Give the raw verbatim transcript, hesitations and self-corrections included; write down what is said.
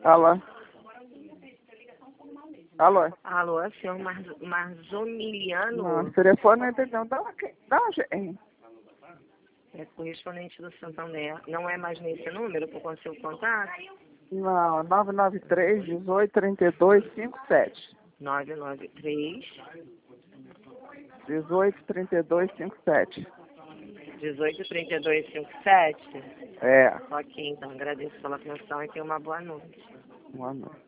Alô? Alô? Alô, senhor Mar Marzomiliano? Não, esse telefone não entendi não. Dá uma, dá uma, hein? É correspondente do Santander. Não é mais nesse número que eu consigo contato? Não, nove nove três, dezoito, trinta e dois, cinquenta e sete. nove nove três, dezoito, trinta e dois, cinquenta e sete. dezoito, trinta e dois, cinquenta e sete? É. Ok, então agradeço pela atenção e tenha uma boa noite. Boa noite.